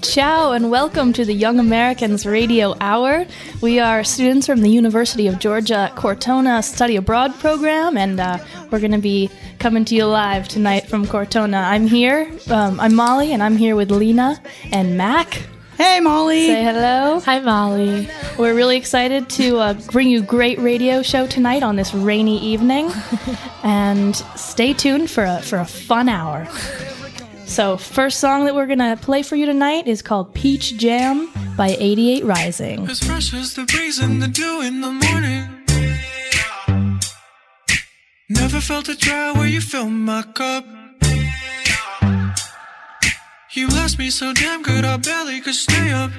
Ciao, and welcome to the Young Americans Radio Hour. We are students from the University of Georgia Cortona Study Abroad program, and we're going to be coming to you live tonight from Cortona. I'm Molly, and I'm here with Lena and Mac. Hey, Molly. Say hello. Hi, Molly. We're really excited to bring you a great radio show tonight on this rainy evening, and stay tuned for a fun hour. So, first song that we're going to play for you tonight is called Peach Jam by 88 Rising. As fresh as the breeze and the dew in the morning. Never felt a dry where you fill my cup. You blessed me so damn good I barely could stay up.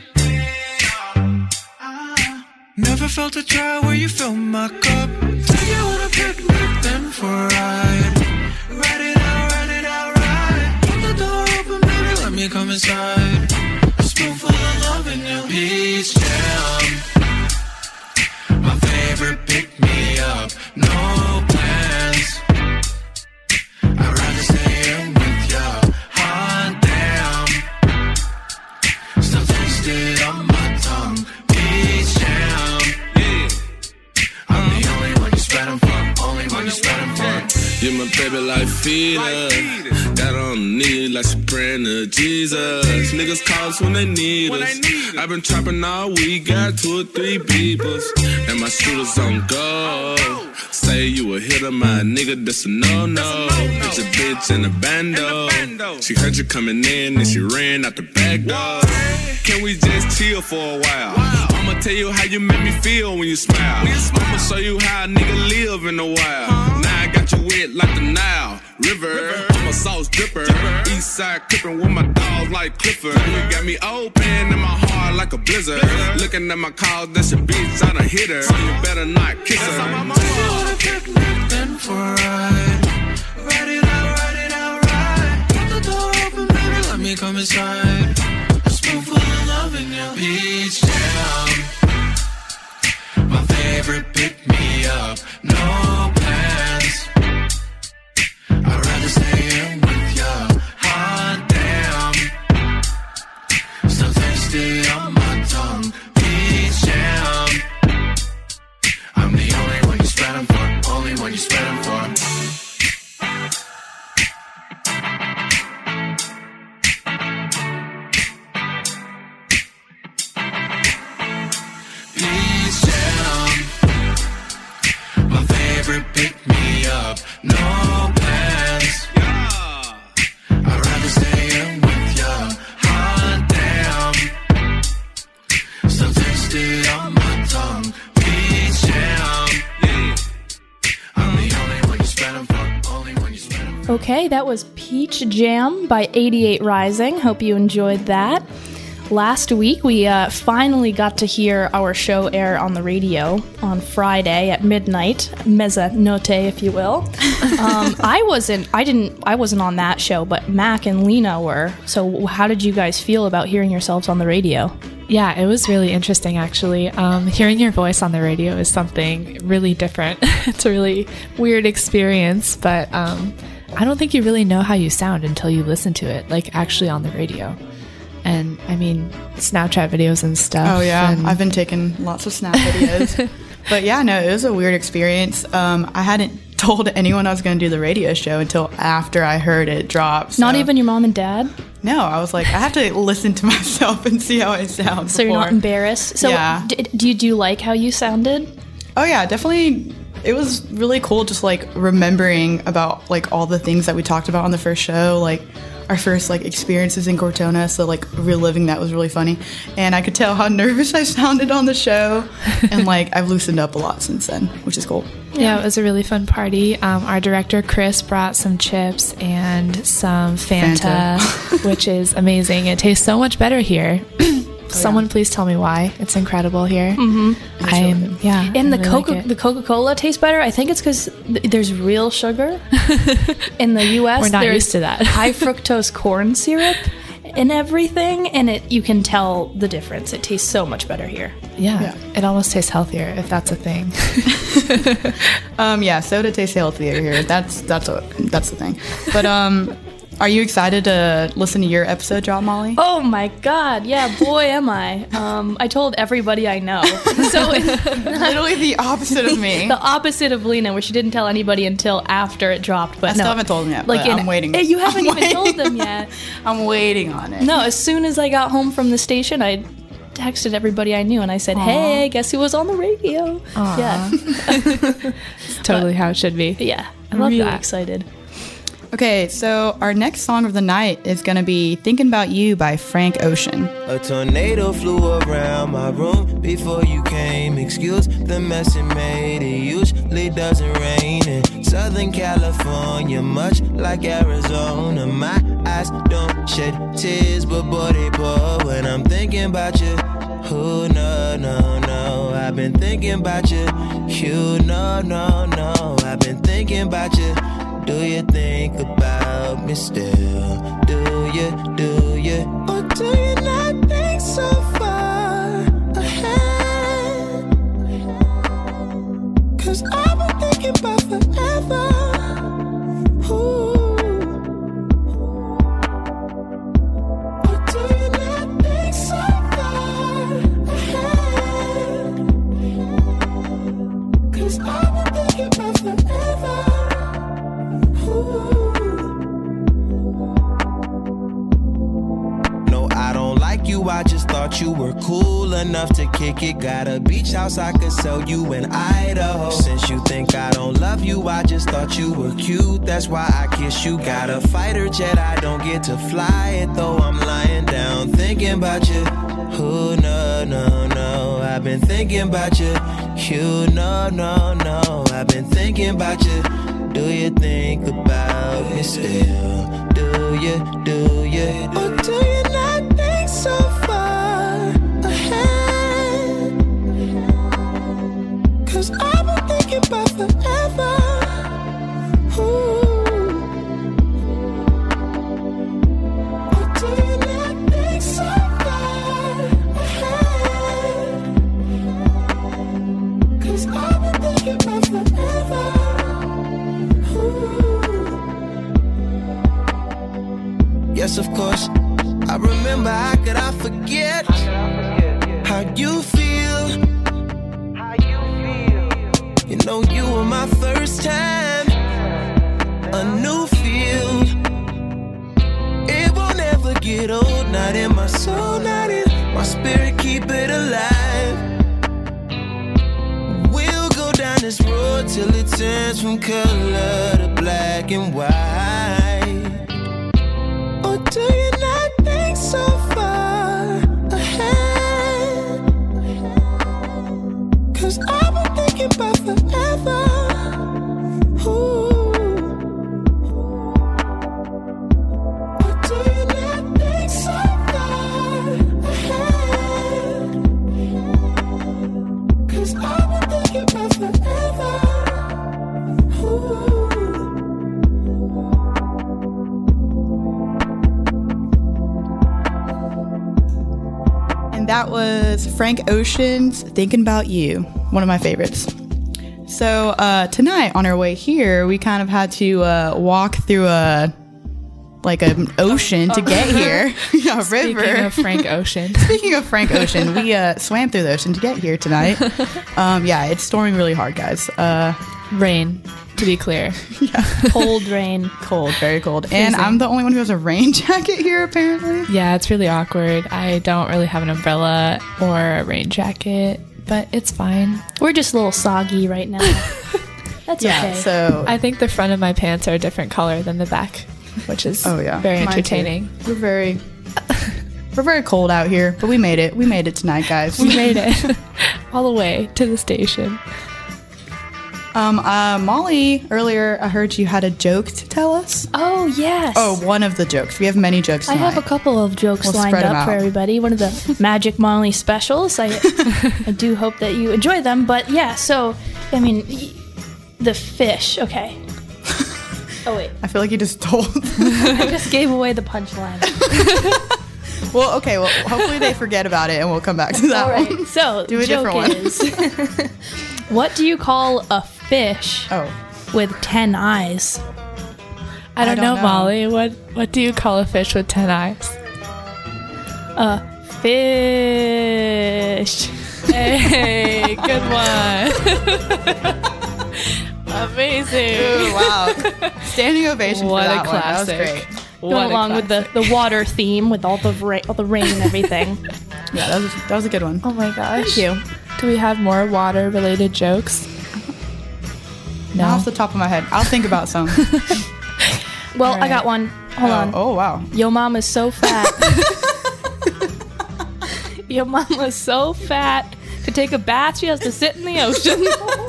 Never felt a dry where you fill my cup. Take you on a picnic then for a ride. Ride it out, ride it out, ride. Keep the door open, baby, let me come inside. A spoonful of love in your peach jam. My favorite pick-me-up, no plans. I'd rather stay in with ya. Hot damn. Still tasted on my tongue. Peach jam. Yeah. I'm the only one you spread 'em for. Only one you spread 'em for. You're my baby like feeder. Got on the knee like she praying to Jesus. Niggas call us when they need us. I've been trapping all week, got 2 or 3 beepers. And my shooters on go. Say you a hitter, my nigga, that's a no-no. It's a bitch in a bando. She heard you coming in and she ran out the back door. Can we just chill for a while? I'ma tell you how you make me feel when you smile. I'ma show you how a nigga live in the wild. Now I got you wet like the Nile River. I'm a sauce dripper. East side crippin' with my dogs like Clifford. You got me open in my heart like a blizzard. Looking at my calls, that's a bitch, I done hit her. So you better not kiss her. I'm on a picnic then for a ride. Ride it out, ride. Keep the door open, baby, let me come inside. A spoonful of love in your peach jam. My favorite pick-me-up, no plans. I'd rather stay in with ya. Hot damn. Still tasty on my tongue. Peach jam. I'm the only one you spread 'em for. Only one you spread 'em for. Peach jam. My favorite pick-me-up. No plans. I'd rather stay in with ya. Hot damn. Still tasty on my tongue. Peach jam. I'm the only one you spread 'em for. Only one you spread 'em for. Okay, that was Peach Jam by 88 Rising. Hope you enjoyed that. Last week, we finally got to hear our show air on the radio on Friday at midnight, mezza note, if you will. I wasn't on that show, but Mac and Lena were. So, how did you guys feel about hearing yourselves on the radio? Yeah, it was really interesting, actually. Hearing your voice on the radio is something really different. It's a really weird experience, but I don't think you really know how you sound until you listen to it, like actually on the radio. And I mean, Snapchat videos and stuff. Oh, yeah. I've been taking lots of Snap videos. But yeah, no, it was a weird experience. I hadn't told anyone I was going to do the radio show until after I heard it drop. So. Not even your mom and dad? No, I was like, I have to listen to myself and see how I sound. So you're not embarrassed? So yeah. Do you like how you sounded? Oh, yeah, definitely. It was really cool just like remembering about like all the things that we talked about on the first show, like our first like experiences in Cortona, so like reliving that was really funny. And I could tell how nervous I sounded on the show, and like I've loosened up a lot since then, which is cool. Yeah, it was a really fun party. Our director Chris brought some chips and some Fanta. Which is amazing. It tastes so much better here. Someone please tell me why. It's incredible here. Mm-hmm. And the Coca-Cola tastes better. I think it's because there's real sugar. In the U.S., we're not used to that. High fructose corn syrup and everything, and you can tell the difference. It tastes so much better here. Yeah. It almost tastes healthier, if that's a thing. Yeah, soda tastes healthier here. That's the thing. But Are you excited to listen to your episode drop, Molly? Oh my God, yeah, boy am I. I told everybody I know. So it's Literally the opposite of me. the opposite of Lena, where she didn't tell anybody until after it dropped. But I still haven't told them yet, but I'm waiting. You haven't I'm even told waiting. them yet. I'm waiting on it. No, as soon as I got home from the station, I texted everybody I knew and I said, "Hey, guess who was on the radio?" Yeah, It's totally how it should be. yeah, I'm really that. excited. Okay, so our next song of the night is going to be Thinking About You by Frank Ocean. A tornado flew around my room before you came. Excuse the mess it made. It usually doesn't rain in Southern California, much like Arizona. My eyes don't shed tears, but boy, they pour when I'm thinking about you. Oh, no, no, no. I've been thinking about you. You, no, no, no. I've been thinking about you. Do you think about me still? Do you? Or do you not think so far ahead? 'Cause I've been thinking about forever. Ooh. Or do you not think so far ahead? 'Cause I've been thinking about forever. No, I don't like you, I just thought you were cool enough to kick it. Got a beach house I could sell you in Idaho. Since you think I don't love you, I just thought you were cute, that's why I kiss you. Got a fighter jet, I don't get to fly it, though I'm lying down thinking about you. Oh, no, no, no, I've been thinking about you. You, no, no, no, I've been thinking about you. Do you think about me still? Do you? Or do you not think so far ahead? 'Cause I've been thinking about forever. Ooh. Or do you not think so far ahead? 'Cause I've been thinking about forever. Yes, of course, I remember, how could I forget how you feel? You know you were my first time, a new feel. It won't ever get old, not in my soul, not in my spirit, keep it alive. We'll go down this road till it turns from color to black and white. Or do you not think so far ahead? 'Cause I've been thinking about forever. Ooh. Or do you not think so far ahead? 'Cause I've been thinking about forever. Ooh. That was Frank Ocean's Thinking About You, one of my favorites. So tonight on our way here, we kind of had to walk through an ocean to get here. A river. Speaking of Frank Ocean. Speaking of Frank Ocean, we swam through the ocean to get here tonight. Yeah, it's storming really hard, guys. Rain, to be clear. Cold rain. Cold, very cold. And I'm the only one who has a rain jacket here, apparently. Yeah, it's really awkward. I don't really have an umbrella or a rain jacket, but it's fine. We're just a little soggy right now. That's okay. So I think the front of my pants are a different color than the back, which is very Mine too. entertaining. We're very cold out here, but we made it. We made it tonight, guys. We made it all the way to the station. Molly, earlier I heard you had a joke to tell us. Oh, yes. Oh, one of the jokes. We have many jokes I tonight. have a couple of jokes We'll lined spread 'em up for out. everybody. One of the Magic Molly specials. I do hope that you enjoy them. But yeah, so, I mean, the fish. Okay. Oh, wait. I feel like you just told. I just gave away the punchline. Well, okay. Well, hopefully they forget about it and we'll come back to that All right. one. So, Do a joke different one. is, what do you call a fish Oh. with 10 eyes? I don't know, Molly. What do you call a fish with 10 eyes? Fish. Hey, good one. Amazing. Ooh, wow. Standing ovation What for a that classic. one. That was great. Going along with the water theme with all the rain and everything. Yeah, that was a good one. Oh my gosh. Thank you. Do we have more water-related jokes? No. Not off the top of my head. I'll think about some. Well, All I got right. one. Hold on. Oh, wow. Yo mom is so fat. Your mom was so fat. To take a bath, she has to sit in the ocean.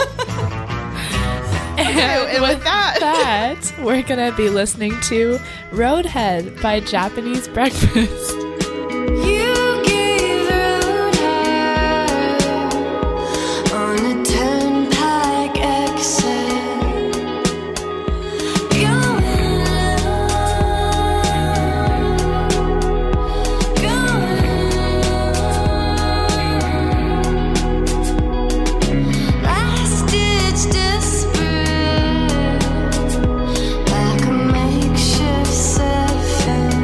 And with that, We're going to be listening to Roadhead by Japanese Breakfast. You gave Roadhead on a turnpike exit. Going last ditch desperate, like a makeshift seven.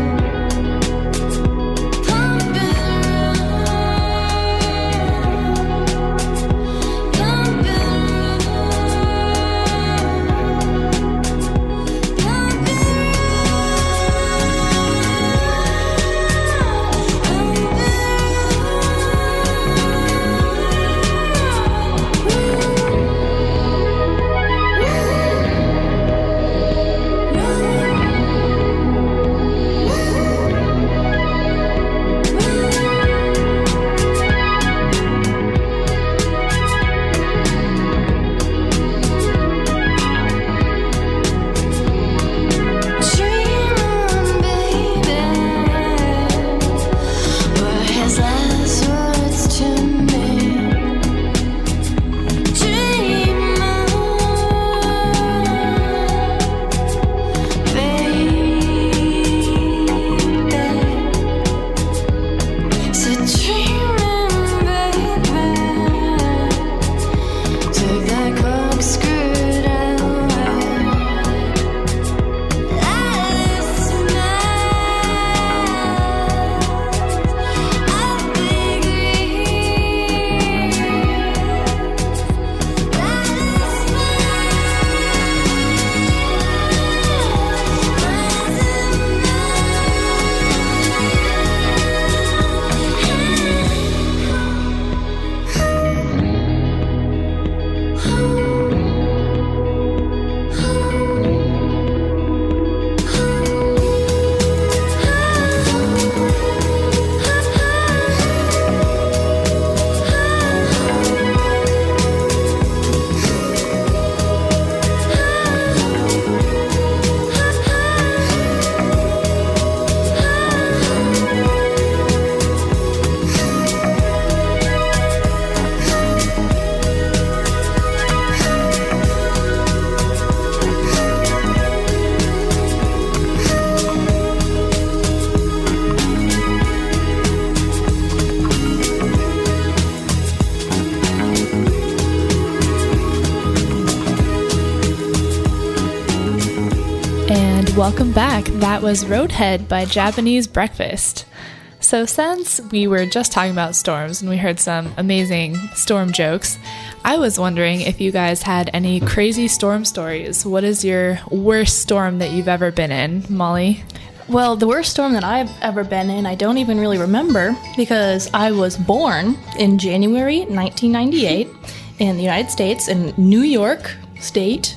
Welcome back. That was Roadhead by Japanese Breakfast. So since we were just talking about storms and we heard some amazing storm jokes, I was wondering if you guys had any crazy storm stories. What is your worst storm that you've ever been in, Molly? Well, the worst storm that I've ever been in, I don't even really remember because I was born in January 1998 in the United States, in New York State,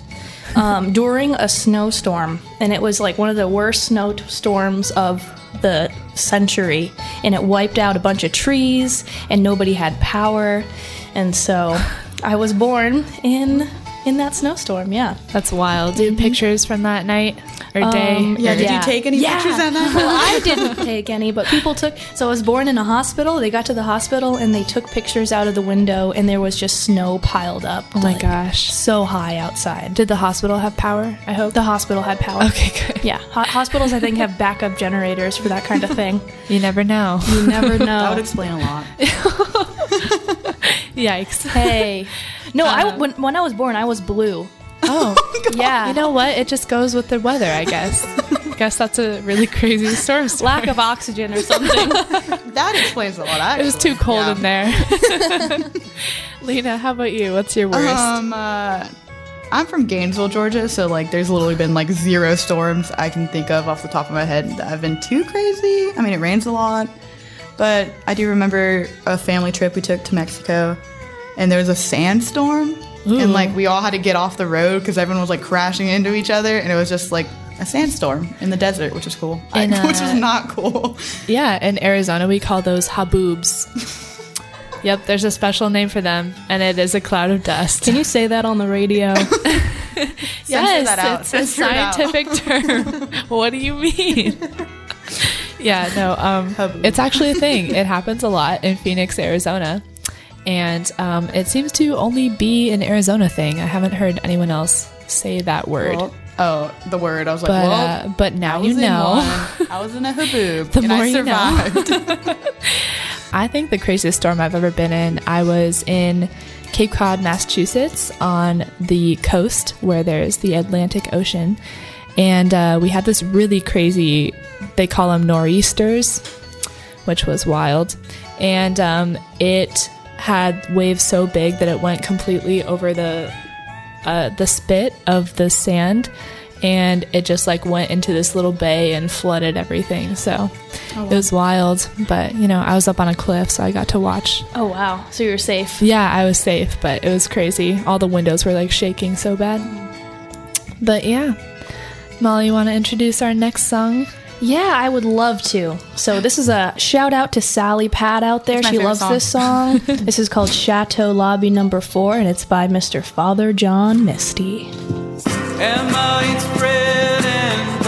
during a snowstorm. And it was like one of the worst snowstorms of the century. And it wiped out a bunch of trees and nobody had power. And so I was born in that snowstorm, yeah. That's wild. Do you have pictures from that night or day? Yeah, did you take any pictures on that? Well, I didn't take any, but people took. So I was born in a hospital. They got to the hospital and they took pictures out of the window, and there was just snow piled up. Oh my gosh. So high outside. Did the hospital have power, I hope? The hospital had power. Okay, good. Yeah. Hospitals, I think, have backup generators for that kind of thing. You never know. You never know. That would explain a lot. Yikes. Hey. No, when I was born, I was blue. Oh, Yeah. you know what? It just goes with the weather, I guess. I guess that's a really crazy storm. Lack of oxygen or something. That explains a lot, actually. It was too cold Yeah. in there. Lena, how about you? What's your worst? I'm from Gainesville, Georgia, so like there's literally been like 0 storms I can think of off the top of my head that have been too crazy. I mean, it rains a lot, but I do remember a family trip we took to Mexico, and there was a sandstorm, and like we all had to get off the road because everyone was like crashing into each other, and it was just like a sandstorm in the desert, which was cool, which was not cool. Yeah, in Arizona, we call those haboobs. Yep, there's a special name for them, and it is a cloud of dust. Can you say that on the radio? Yes, that out. it's a Censor it out. scientific term. What do you mean? Yeah, no, it's actually a thing. It happens a lot in Phoenix, Arizona, and it seems to only be an Arizona thing. I haven't heard anyone else say that word. Well, oh, the word. I was like, well, But now I you was in know. one. I was in a haboob, The and more I you know. survived. I think the craziest storm I've ever been in, I was in Cape Cod, Massachusetts, on the coast where there's the Atlantic Ocean. And we had this really crazy, they call them nor'easters, which was wild. And it had waves so big that it went completely over the spit of the sand. And it just like went into this little bay and flooded everything. So it was wild. But, you know, I was up on a cliff, so I got to watch. Oh, wow. So you're safe. Yeah, I was safe, but it was crazy. All the windows were like shaking so bad. But yeah. Molly, you want to introduce our next song? Yeah, I would love to. So this is a shout out to Sally Pat out there. It's my She favorite loves song. this song. This is called Chateau Lobby No. 4, and it's by Mr. Father John Misty. Emma eats bread and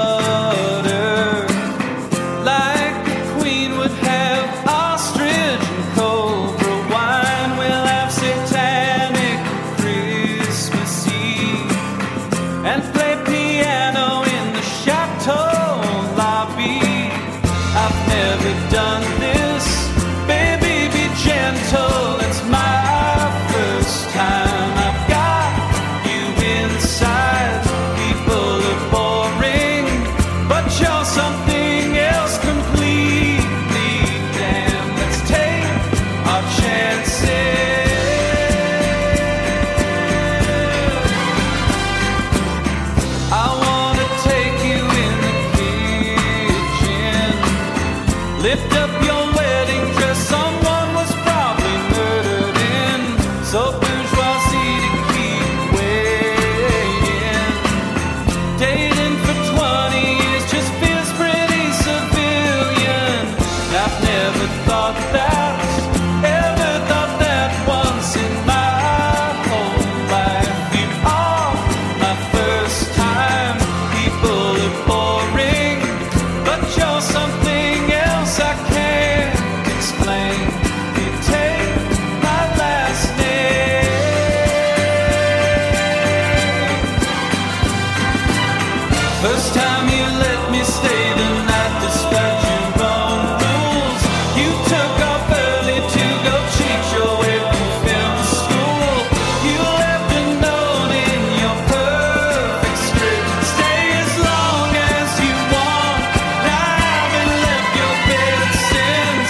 butter like the queen would have ostrich and cobra wine. We'll have satanic Christmas Eve and play piano in the chateau lobby. I've never done this, baby, be gentle. It's my first time. I've got you inside. People are boring, but you're something else completely. Damn, let's take our chances. I wanna take you in the kitchen, lift up your wedding dress. Someone was probably murdered in, so bourgeoisie to keep waiting. Dating for 20 years just feels pretty civilian. I've never thought that, ever thought that once in my whole life. You are my first time. People are boring, but you're something else I can't explain. You take my last name. First time you let me stay the night despite your own rules. You took off early to go cheat your way from film school. You left a note in your perfect script. Stay as long as you want. I haven't left your bed since.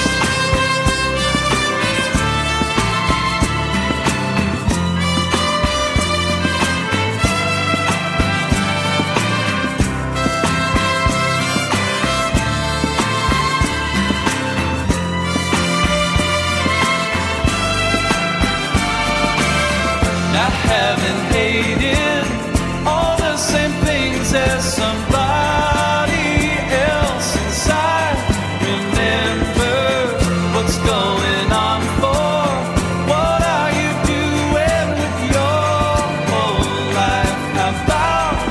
I haven't hated all the same things as somebody else inside. Remember what's going on for. What are you doing with your whole life? How about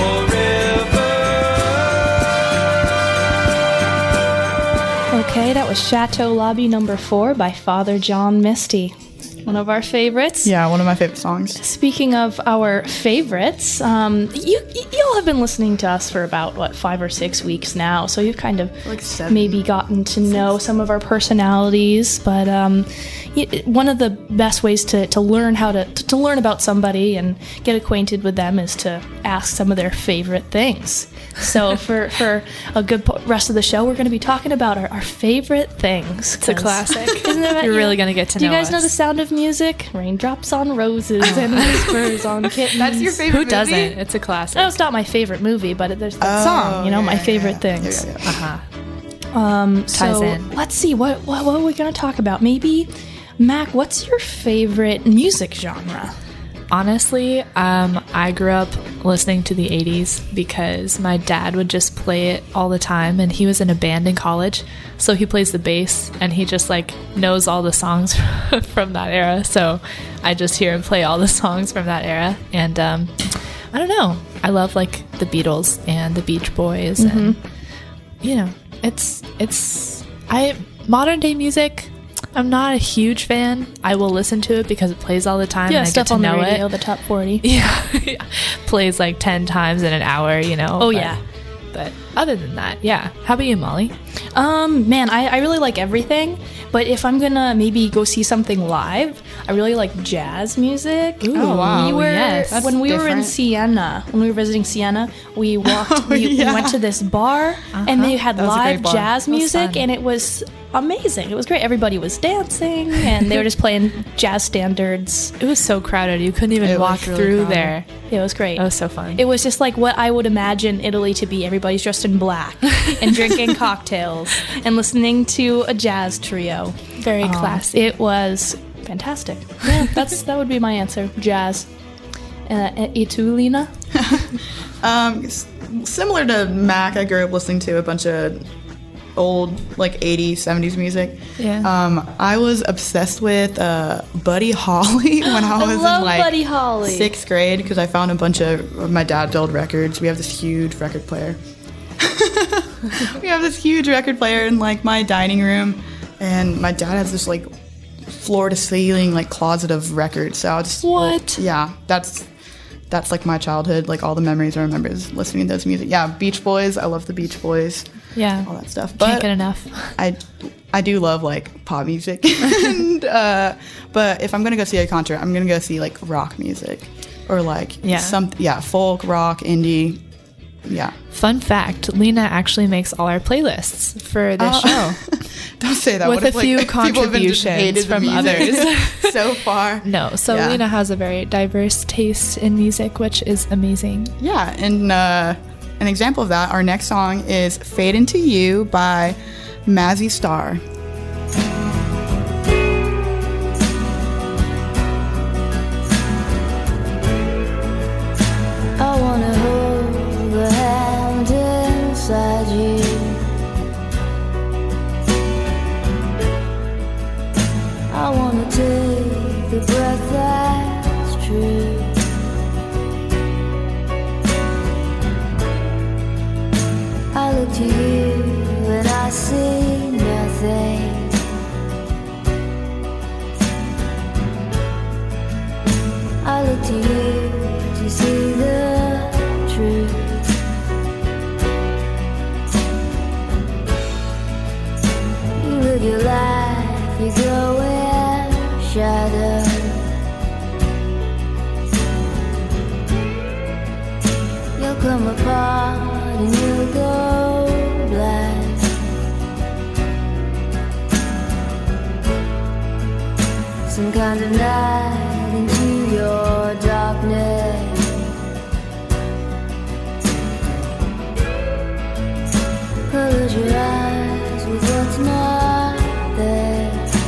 forever? Okay, that was Chateau Lobby No. 4 by Father John Misty. One of our favorites. Yeah, one of my favorite songs. Speaking of our favorites, y'all have been listening to us for about, 5 or 6 weeks now, so you've kind of Like 7. maybe gotten to know some of our personalities, but one of the best ways to learn how to learn about somebody and get acquainted with them is to ask some of their favorite things. So for a good rest of the show, we're going to be talking about our favorite things. It's a classic. Isn't it? You're really going to get to Do know you guys us. know The Sound of Music? Raindrops on roses and whispers on kittens. That's your favorite Who movie? doesn't? It's a classic. No, it's not my favorite movie, but there's that song, my favorite things. Yeah. Ties So in. let's see, what are we going to talk about? Maybe, Mac, what's your favorite music genre? Honestly, I grew up listening to the 80s because my dad would just play it all the time, and he was in a band in college, so he plays the bass, and he just like knows all the songs from that era, so I just hear him play all the songs from that era. And I don't know, I love like the Beatles and the Beach Boys, and it's modern day music, I'm not a huge fan. I will listen to it because it plays all the time. Yeah, and I stuff get to on the know radio, it. the top 40. Yeah, plays like 10 times in an hour, Oh, yeah. But other than that, yeah. How about you, Molly? Man, I really like everything, but if I'm gonna maybe go see something live, I really like jazz music. Ooh, oh, wow. We were, Yes. That's when we were in different. Siena, when we were visiting Siena, we walked, we went to this bar, and they had That was a great live bar. jazz That was music, fun. and it was amazing. It was great. Everybody was dancing, and they were just playing jazz standards. It was so crowded. You couldn't even It was walk really through crowded. there. It was great. That was so fun. It was just like what I would imagine Italy to be. Everybody's dressed in black and drinking cocktails and listening to a jazz trio. Very classy. It was fantastic. Yeah, that would be my answer. Jazz. Et tu, Lena? Similar to Mac, I grew up listening to a bunch of old, like 80s, 70s music. Yeah. I was obsessed with Buddy Holly when I was love in like Buddy Holly. 6th grade because I found a bunch of my dad's old records. We have this huge record player. We have this huge record player in like my dining room, and my dad has this like floor to ceiling like closet of records. So I'll just What? Yeah, that's like my childhood. Like all the memories I remember is listening to those music. Yeah, Beach Boys. I love the Beach Boys. Yeah. All that stuff. Can't But get enough. I do love like pop music. And, but if I'm gonna go see a concert, I'm gonna go see like rock music or like folk, rock, indie. Yeah. Fun fact, Lena actually makes all our playlists for this show. Don't say that. With What if, a few people have been just hated contributions the from music others. so far. No, so Yeah. Lena has a very diverse taste in music, which is amazing. Yeah, and an example of that, our next song is Fade Into You by Mazzy Star. I wanna hold the hand inside you. I wanna take the breath that's true. I look to you and I see nothing. I look to you to see the truth. You live your life, you go in shadow. You'll come apart and you'll go black. Some kind of night into your darkness. Close your eyes with what's not there.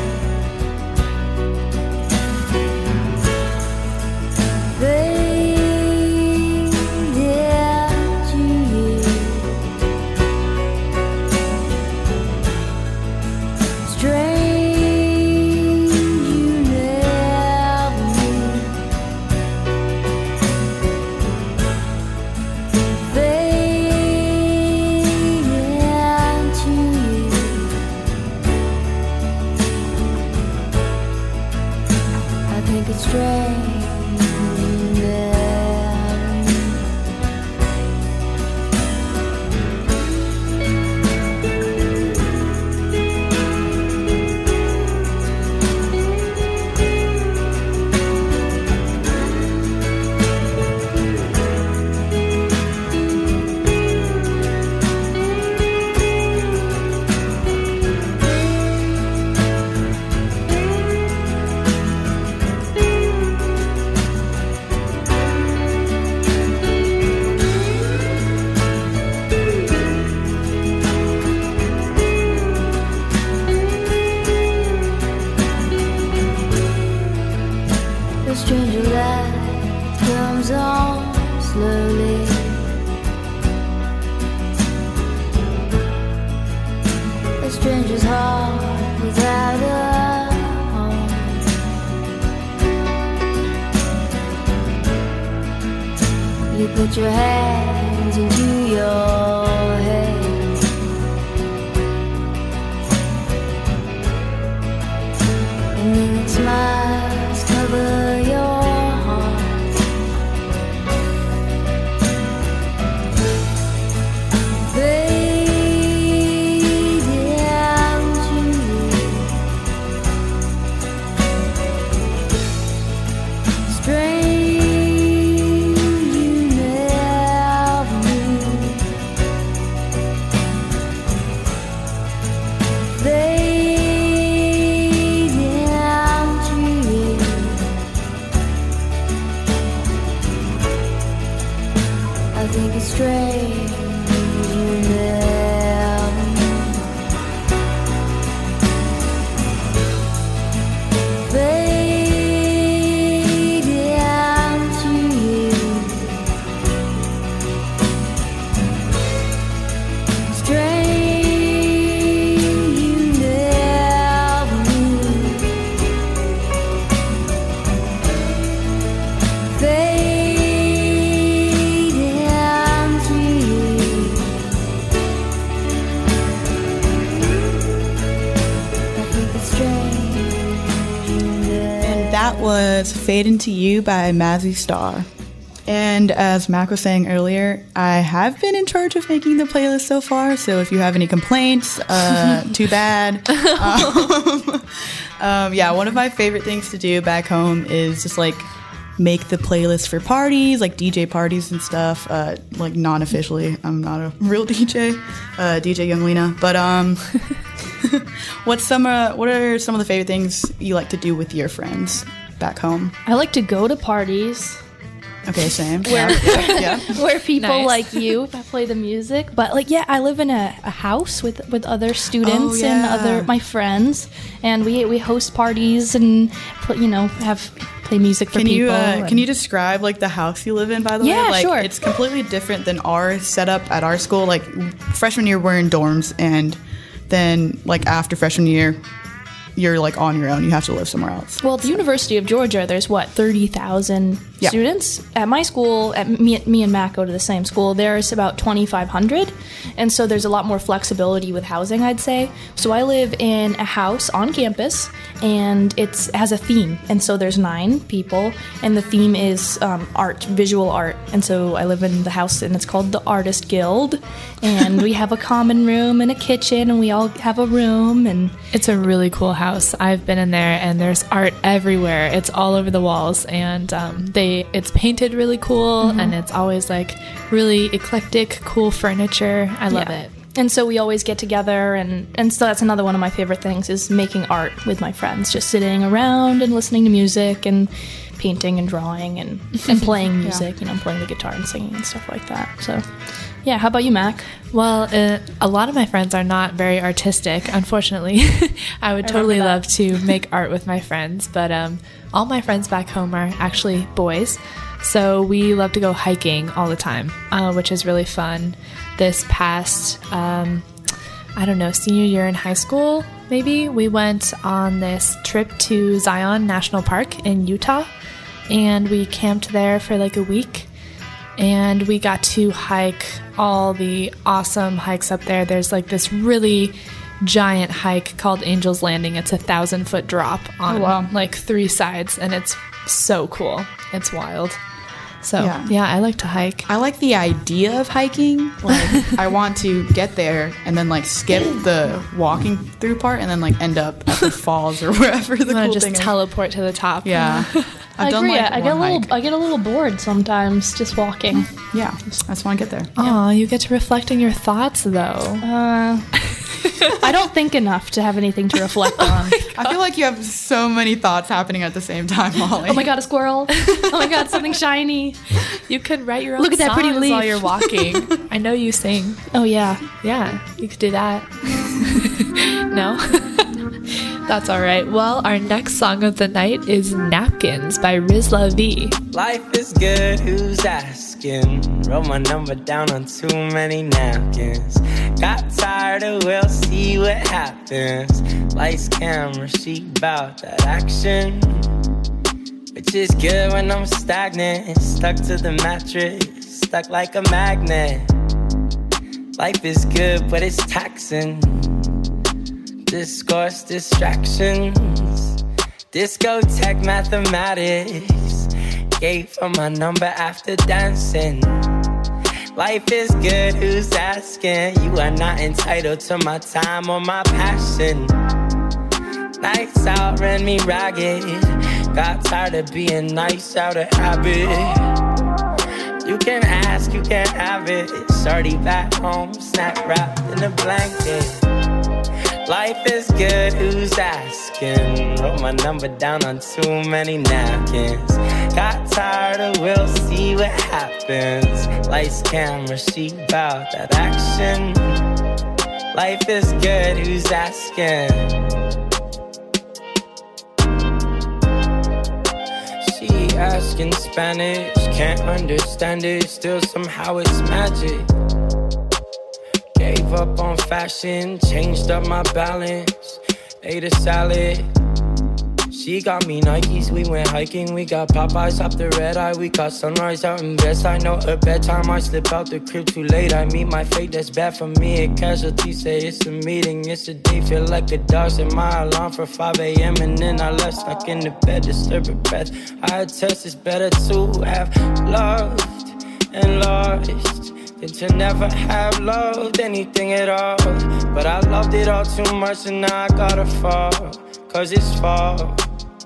Fade into you. Strange you never knew. Fade into you. I think it's strange you never knew. comes on slowly. A stranger's heart without a home. You put your hands into your head. And then smiles cover your heart. Fading out to you. Strange you never knew. Fading out to you. I think it's strange you never knew. Fading out to you. Strange you never knew. Fading out to you. I think it's strange you never. And that was Fade Into You by Mazzy Star. And as Mac was saying earlier, I have been in charge of making the playlist so far, so if you have any complaints, too bad. Yeah, one of my favorite things to do back home is just like make the playlist for parties, like DJ parties and stuff, like non-officially. I'm not a real DJ, DJ Young Lena, but what are some of the favorite things you like to do with your friends back home? I like to go to parties Okay, same. where where people Nice. like you that play the music. But like, yeah, I live in a house with other students Oh, and yeah. my friends, and we host parties and play music for Can you people. can you describe like the house you live in? By the Yeah, way, like sure. it's completely different than our setup at our school. Like freshman year, we're in dorms, and then like after freshman year, you're like on your own. You have to live somewhere else. Well, at the University of Georgia, there's 30,000 Yeah. students. At my school, me and Matt go to the same school. There's about 2,500, and so there's a lot more flexibility with housing, I'd say. So I live in a house on campus, and it has a theme, and so there's 9 people, and the theme is art, visual art, and so I live in the house, and it's called the Artist Guild, and we have a common room and a kitchen, and we all have a room, and It's a really cool house. I've been in there, and there's art everywhere. It's all over the walls, and it's painted really cool, and it's always like really eclectic, cool furniture. I love Yeah. it. And so we always get together, and so that's another one of my favorite things is making art with my friends, just sitting around and listening to music and painting and drawing and playing music, playing the guitar and singing and stuff like that. So, yeah, how about you, Mac? Well, a lot of my friends are not very artistic, unfortunately. I would totally remember love to make art with my friends, but all my friends back home are actually boys. So we love to go hiking all the time, which is really fun. This past, senior year in high school, maybe, we went on this trip to Zion National Park in Utah, and we camped there for like a week. And we got to hike all the awesome hikes up there. There's like this really giant hike called Angel's Landing. It's 1,000-foot drop on like 3 sides, and it's so cool. It's wild. So yeah, I like to hike. I like the idea of hiking. Like I want to get there and then like skip the walking through part and then like end up at the falls or wherever the I'm gonna cool just thing is. teleport to the top. Yeah, I've done agree. like I get a one little, hike. I get a little bored sometimes just walking. Yeah, I just want to get there. Aw, you get to reflect on your thoughts though. I don't think enough to have anything to reflect on. I feel like you have so many thoughts happening at the same time, Molly. Oh my god, a squirrel! Oh my god, something shiny! You could write your own Look at that pretty songs leaf. while you're walking. I know you sing. Oh yeah. Yeah, you could do that. No? That's all right. Well, our next song of the night is Napkins by Rizla V. Life is good, who's asking? Wrote my number down on too many napkins. Got tired of, we'll see what happens. Lights, camera, she bout that action. Which is good when I'm stagnant. Stuck to the mattress, stuck like a magnet. Life is good, but it's taxing. Discourse, distractions. Discotheque mathematics. Gave her my number after dancing. Life is good, who's asking? You are not entitled to my time or my passion. Nights out ran me ragged. Got tired of being nice out of habit. You can ask, you can't have it. Shorty back home, snack wrapped in a blanket. Life is good, who's asking? Wrote my number down on too many napkins. Got tired of, we'll see what happens. Lights, camera, she bout that action. Life is good, who's asking? She asking Spanish, can't understand it. Still somehow it's magic. Gave up on fashion, changed up my balance. Ate a salad. She got me Nikes, we went hiking. We got Popeyes off the red eye. We got sunrise out in West. I know her bedtime, I slip out the crib too late. I meet my fate, that's bad for me. A casualty say it's a meeting, it's a day. Feel like a dog, set my alarm for 5 a.m. And then I left stuck in the bed, disturb her breath. I had tests, it's better to have loved and lost than to never have loved anything at all. But I loved it all too much and now I gotta fall, cause it's fall.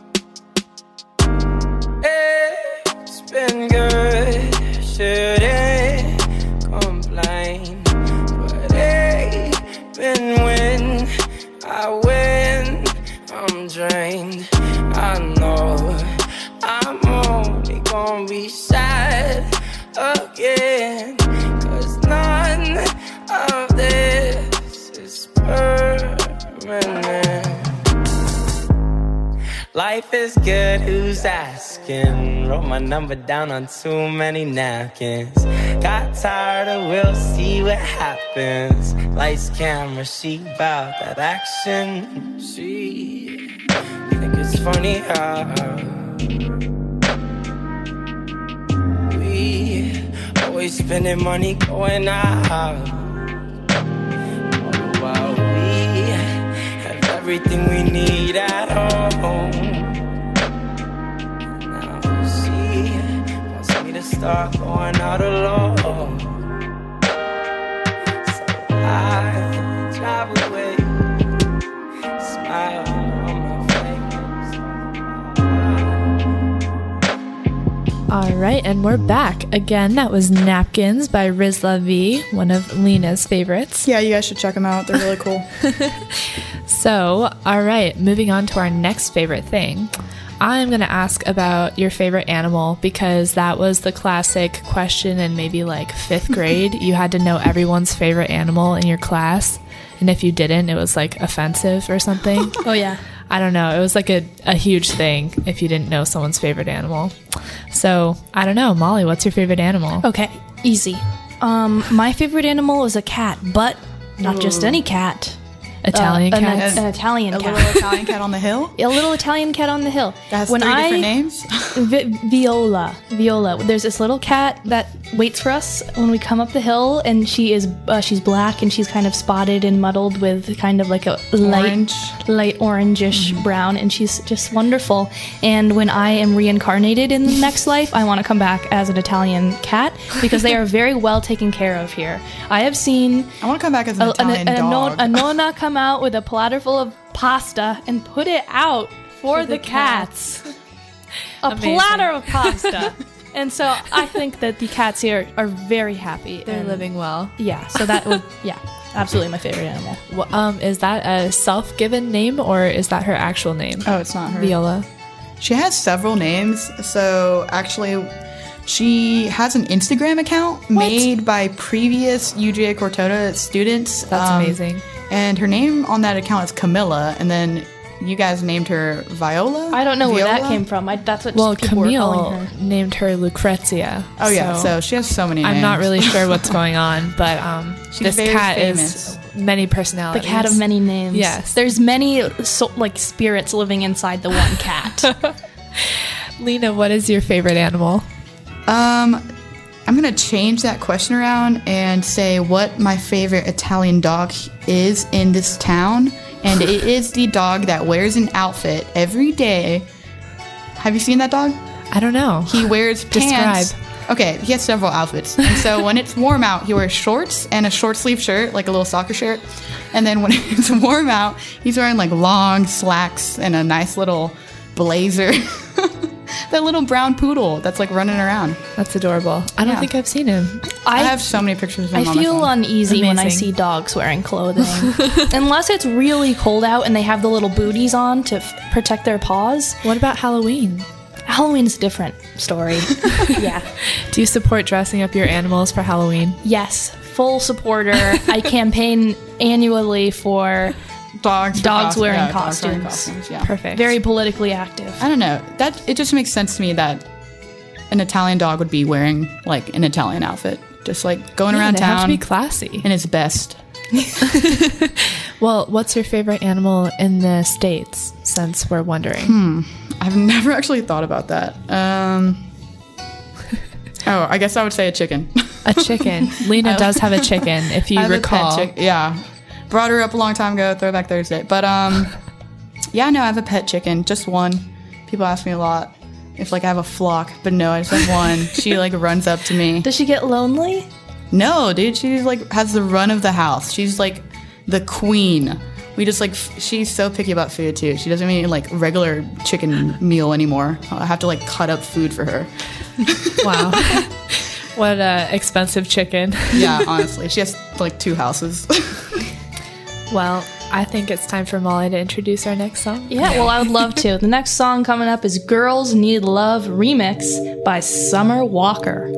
It's been good, shouldn't complain, but ain't been when I win, I'm drained. I know I'm only gonna be sad again, cause none of this is permanent. Life is good, who's asking? Wrote my number down on too many napkins. Got tired of, we'll see what happens. Lights, camera, she bout that action. She think it's funny how we always spending money going out. Oh, while we have everything we need at home. Start going out alone, so I drive away, smile on my face. All right, and we're back. Again, that was Napkins by Rizla V, one of Lena's favorites. Yeah, you guys should check them out. They're really cool. So, all right, moving on to our next favorite thing. I'm going to ask about your favorite animal because that was the classic question in maybe like 5th grade. You had to know everyone's favorite animal in your class. And if you didn't, it was like offensive or something. Oh, yeah. I don't know. It was like a huge thing if you didn't know someone's favorite animal. So, I don't know. Molly, what's your favorite animal? Okay, easy. My favorite animal is a cat, but not just any cat. Italian cat? An Italian cat. A little Italian cat on the hill? A little Italian cat on the hill. That has 3 different names? Viola. There's this little cat that waits for us when we come up the hill, and she's black, and she's kind of spotted and muddled with kind of like a light orangish brown, and she's just wonderful. And when I am reincarnated in the next life, I want to come back as an Italian cat because they are very well taken care of here. I have seen I want to come back as an Italian dog. A nonna come out with a platter full of pasta and put it out for the cats. A Amazing. platter of pasta. And so I think that the cats here are very happy. They're living well. Yeah, so that would, absolutely my favorite animal. Well, is that a self-given name or is that her actual name? Oh, it's not her. Viola. She has several names. So actually, she has an Instagram account made by previous UGA Cortona students. That's amazing. And her name on that account is Camilla. And then you guys named her Viola? I don't know where that Viola? came from. That's what Well, people were calling Camille her. named her Lucrezia. Oh, yeah. So she has so many names. I'm not really sure what's going on, but She's this very cat famous. is many The personalities. cat of many names. Yes. There's many spirits living inside the one cat. Lena, what is your favorite animal? I'm going to change that question around and say what my favorite Italian dog is in this town. And it is the dog that wears an outfit every day. Have you seen that dog? I don't know. He wears pants. Describe. Okay, he has several outfits. And so when it's warm out, he wears shorts and a short sleeve shirt, like a little soccer shirt. And then when it's warm out, he's wearing like long slacks and a nice little blazer. That little brown poodle that's like running around. That's adorable. I don't think I've seen him. I have so many pictures of him I on my feel phone. uneasy when I Amazing. see dogs wearing clothing. Unless it's really cold out and they have the little booties on to protect their paws. What about Halloween? Halloween's a different story. Yeah. Do you support dressing up your animals for Halloween? Yes. Full supporter. I campaign annually for dogs wearing dogs wearing costumes. costumes, yeah. Perfect. Very politically active. I don't know. It just makes sense to me that an Italian dog would be wearing like an Italian outfit, just like going around they have to town be classy. in its best. Well, what's your favorite animal in the States, since we're wondering? I've never actually thought about that. I guess I would say a chicken. A chicken. Lena does have a chicken, if you I have recall. a pet chicken. Yeah, brought her up a long time ago. Throwback Thursday. But yeah, no, I have a pet chicken, just one. People ask me a lot if like I have a flock, but no, I just have one. She like runs up to me. Does she get lonely? No, dude, she like has the run of the house. She's like the queen. We just like she's so picky about food too. She doesn't even eat like regular chicken meal anymore. I have to like cut up food for her. Wow. What a expensive chicken. Yeah, honestly, she has like 2 houses. Well, I think it's time for Molly to introduce our next song. Yeah, well, I would love to. The next song coming up is Girls Need Love Remix by Summer Walker.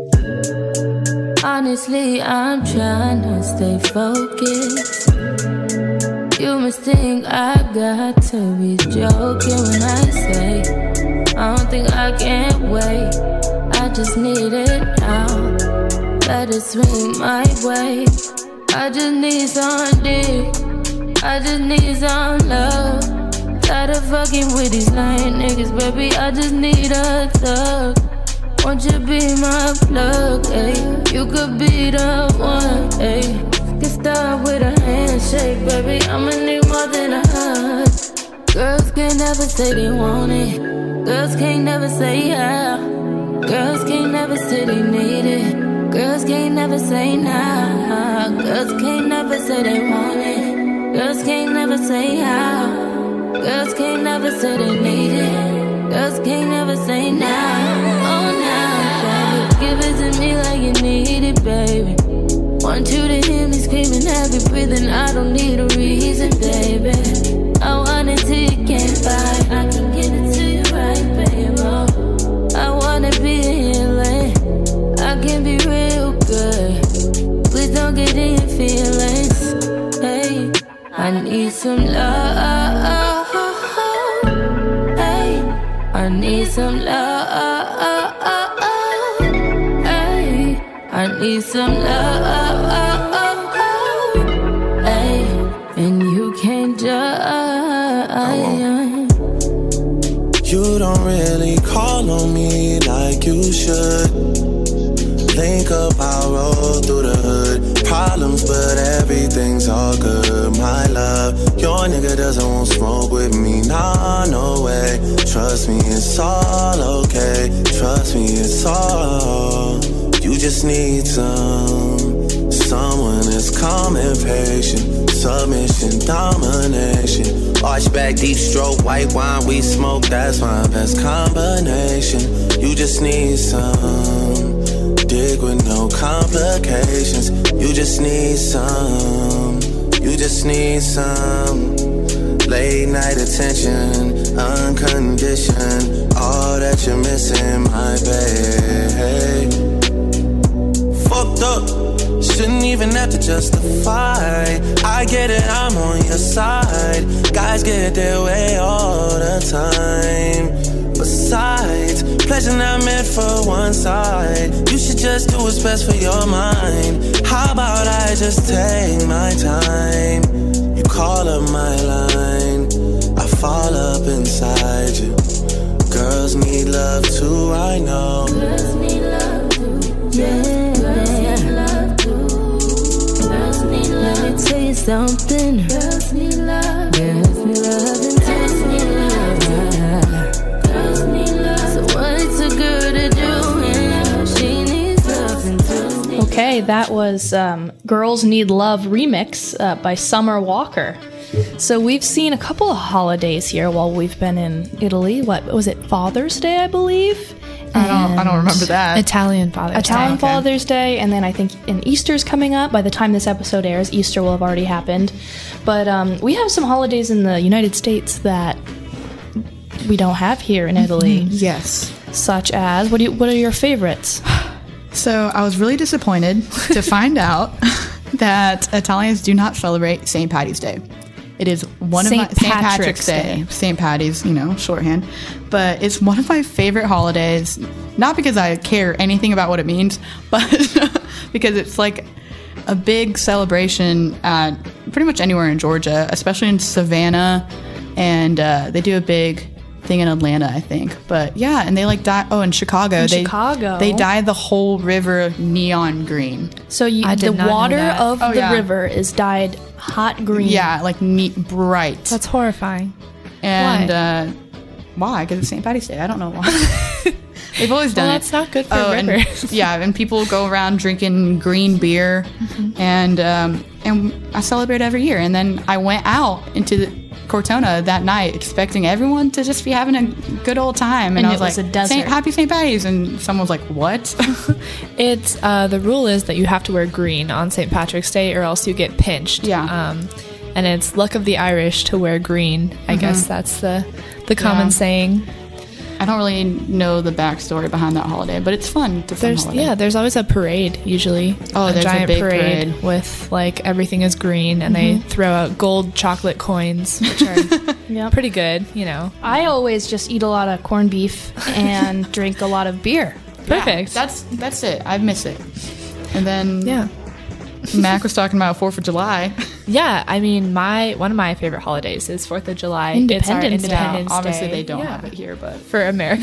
Honestly, I'm trying to stay focused. You must think I got to be joking when I say I don't think I can wait. I just need it now. Let it swing my way. I just need some dick. I just need some love. Tired of fucking with these lame niggas, baby. I just need a thug. Won't you be my plug, ayy? You could be the one, ayy. Get started with a handshake, baby. I'ma need more than a hug. Girls can't never say they want it. Girls can't never say yeah. Girls can't never say they need it. Girls can't never say nah. Girls can't never say they want it. Girls can't never say how. Girls can't never say they need it. Girls can't never say now. Oh, now, baby. Give it to me like you need it, baby. Want you to hear me screaming, heavy breathing. I don't need a reason, baby. I want it till you can't fight. I can give it to you right, baby. I wanna be healing. I can be real good. Please don't get in your feelings. Hey, I need some love. Hey, I need some love. Hey, I need some love. Hey, and you can't judge. You don't really call on me like you should. Link up, I'll roll through the hood. Problems, but everything's all good, my love. Your nigga doesn't want smoke with me, nah, no way. Trust me, it's all okay. Trust me, it's all. You just need someone that's calm and patient. Submission, domination. Arch back, deep stroke, white wine, we smoke. That's my best combination. You just need some dick with no complications. You just need some. You just need some late night attention, unconditioned. All that you're missing, my babe. Fucked up, shouldn't even have to justified. I get it, I'm on your side. Guys get their way all the time. Besides, pleasure not meant for one side. You should just do what's best for your mind. How about I just take my time? You call up my line, I fall up inside you. Girls need love too, I know. Girls need love too. Yeah. Girls need love too. Girls need love. Let me tell you something. Girls need love. Girls need love and girls need love. Girls need love. So what's a girl to do? And she needs love and too. Okay, that was Girls Need Love remix by Summer Walker. So we've seen a couple of holidays here while we've been in Italy. What was it? Father's Day, I believe. I don't remember that. Italian Father's Day. Italian Father's Day, and then I think Easter's coming up. By the time this episode airs, Easter will have already happened. But we have some holidays in the United States that we don't have here in Italy. Yes. Such as, what are your favorites? So I was really disappointed to find out that Italians do not celebrate St. Patty's Day. It is one of my St. Patrick's Day. St. Patty's, shorthand. But it's one of my favorite holidays, not because I care anything about what it means, but because it's like a big celebration at pretty much anywhere in Georgia, especially in Savannah, and they do a big thing in Atlanta, I think. But yeah, and they like dye. Oh, in Chicago, they dye the whole river neon green. So the water of the river is dyed hot green. Yeah, like neat, bright. That's horrifying. And why? Because it's St. Patty's Day. I don't know why. They've always done it. That's not good for rivers. And people go around drinking green beer, and I celebrate every year. And then I went out into Cortona that night expecting everyone to just be having a good old time, and I was like, a desert. Happy St. Patty's, and someone was like, what? It's the rule is that you have to wear green on St. Patrick's Day or else you get pinched. And it's luck of the Irish to wear green. I guess that's the common saying. I don't really know the backstory behind that holiday, but it's fun. It's a fun holiday. Yeah, there's always a parade usually. Oh, there's giant a big parade with like everything is green, and they throw out gold chocolate coins, which are pretty good. I always just eat a lot of corned beef and drink a lot of beer. Perfect. Yeah, that's it. I miss it. And then Mac was talking about 4th of July. Yeah, I mean, one of my favorite holidays is 4th of July. Independence it's our Independence Day. Obviously, they don't have it here, but for America,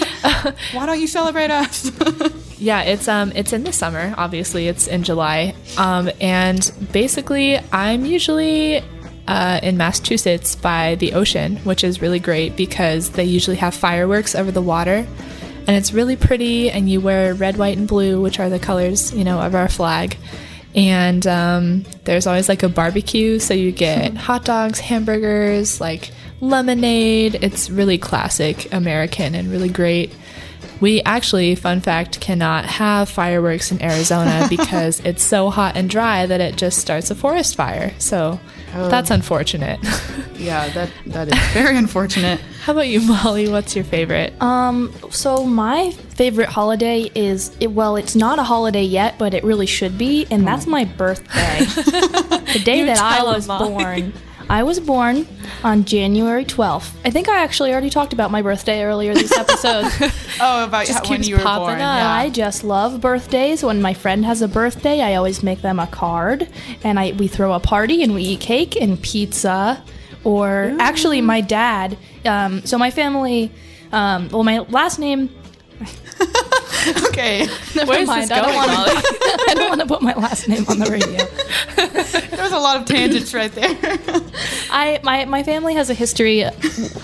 why don't you celebrate us? Yeah, it's in the summer. Obviously, it's in July, and basically, I'm usually in Massachusetts by the ocean, which is really great because they usually have fireworks over the water, and it's really pretty. And you wear red, white, and blue, which are the colors, of our flag. And there's always like a barbecue, so you get hot dogs, hamburgers, like lemonade. It's really classic American and really great. We actually, fun fact, cannot have fireworks in Arizona because it's so hot and dry that it just starts a forest fire. So that's unfortunate. Yeah, that is very unfortunate. How about you, Molly? What's your favorite? So my favorite holiday is, it's not a holiday yet, but it really should be, and that's my birthday. The day that I was born. I was born on January 12th. I think I actually already talked about my birthday earlier this episode. About when you were born. Yeah. I just love birthdays. When my friend has a birthday, I always make them a card, and we throw a party, and we eat cake and pizza. Or actually, my dad. So my family. My last name. Okay. Where's this going, Molly? I don't want to put my last name on the radio. There's a lot of tangents right there. My family has a history of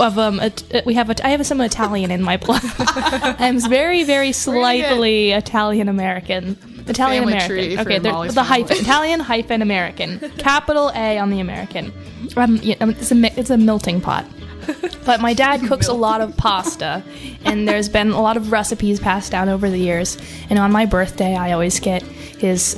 I have some Italian in my blood. I'm very, very slightly Italian American. Italian American. Okay, the hyphen. Italian hyphen American. Capital A on the American. It's a melting pot. But my dad cooks a lot of pasta, and there's been a lot of recipes passed down over the years. And on my birthday, I always get his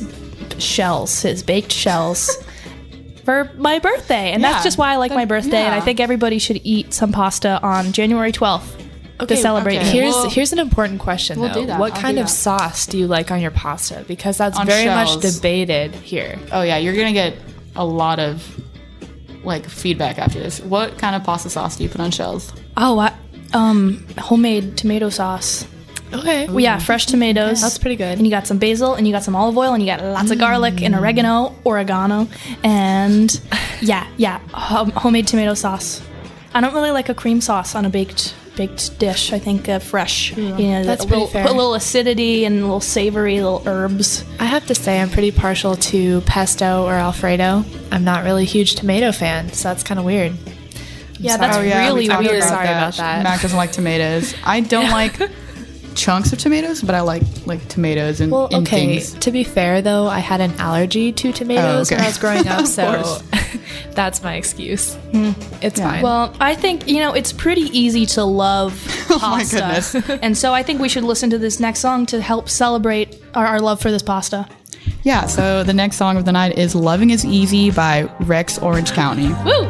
baked shells, for my birthday. And that's just why I like my birthday. Yeah. And I think everybody should eat some pasta on January 12th. to celebrate. okay. Here's an important question, We'll though. do that. What I'll kind do of that. sauce do you like on your pasta? Because that's On very much shells. debated here. Oh yeah, you're gonna get a lot of like feedback after this. What kind of pasta sauce do you put on shells? Oh, homemade tomato sauce. Okay. Well, yeah, fresh tomatoes. That's pretty good. And you got some basil, and you got some olive oil, and you got lots of garlic and oregano, and homemade tomato sauce. I don't really like a cream sauce on a baked dish. I think fresh. That's a pretty little, fair. Put a little acidity and a little savory, little herbs. I have to say I'm pretty partial to pesto or Alfredo. I'm not really a huge tomato fan, so that's kind of weird. Yeah, that's we really talked weird. Sorry about that. Mac doesn't like tomatoes. I don't like chunks of tomatoes, but I like tomatoes and Well, in okay. things. To be fair, though, I had an allergy to tomatoes Oh, okay. when I was growing up, Of so course. that's my excuse. It's fine. Well, I think, it's pretty easy to love Oh my pasta. goodness. And so I think we should listen to this next song to help celebrate our love for this pasta. Yeah, so the next song of the night is Loving is Easy by Rex Orange County. Woo!